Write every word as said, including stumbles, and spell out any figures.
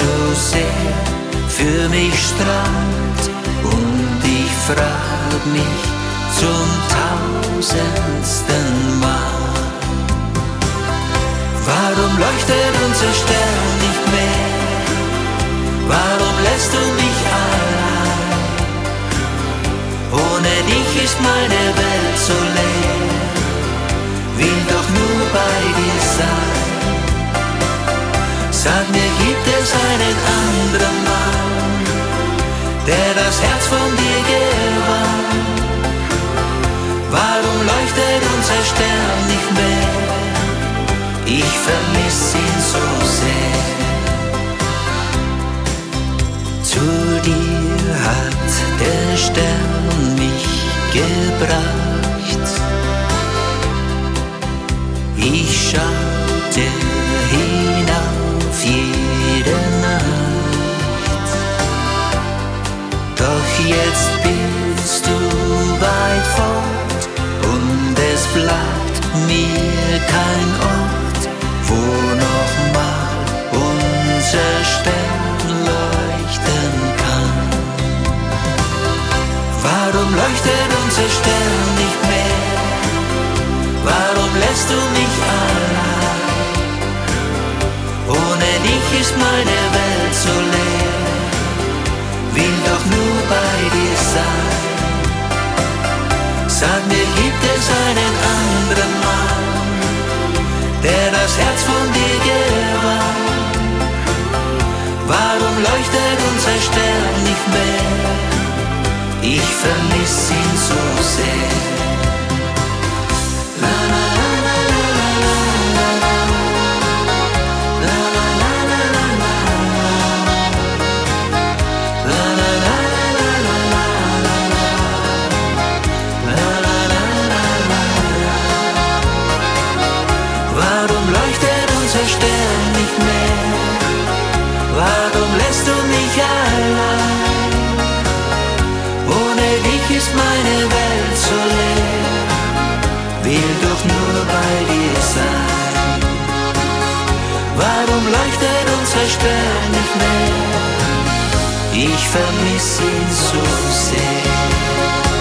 so sehr für mich strahlt. Und ich frag mich zum tausendsten Mal: Warum leuchtet unser Stern nicht mehr? Warum lässt du mich allein? Ohne dich ist meine Welt so leer, will doch nur bei dir sein. Sag mir, gibt es einen anderen Mann, der das Herz von dir gewann? Warum leuchtet unser Stern nicht mehr? Ich vermiss ihn so sehr. Zu dir hat der Stern mich gebracht. Ich schaute hinauf jede Nacht. Doch jetzt bist du weit fort und es bleibt mir kein Ort, wo noch mal unser Stern leuchten kann. Warum leuchtet unser Stern nicht mehr? Warum lässt du mich allein? Ohne dich ist meine Welt so leer, will doch nur bei dir sein. Sag mir, gibt es einen anderen Mann, der das Herz von dir gewann? Warum leuchtet unser Stern nicht mehr? Ich vermiss ihn so sehr. La, la, la, la, la, la, la, la, la, la, la, la, la, la, warum leuchtet unser Stern nicht mehr? Warum lässt du mich allein? Ohne dich ist meine Welt so leer, will doch nur bei dir sein. Warum leuchtet unser Stern nicht mehr? Ich vermiss ihn so sehr.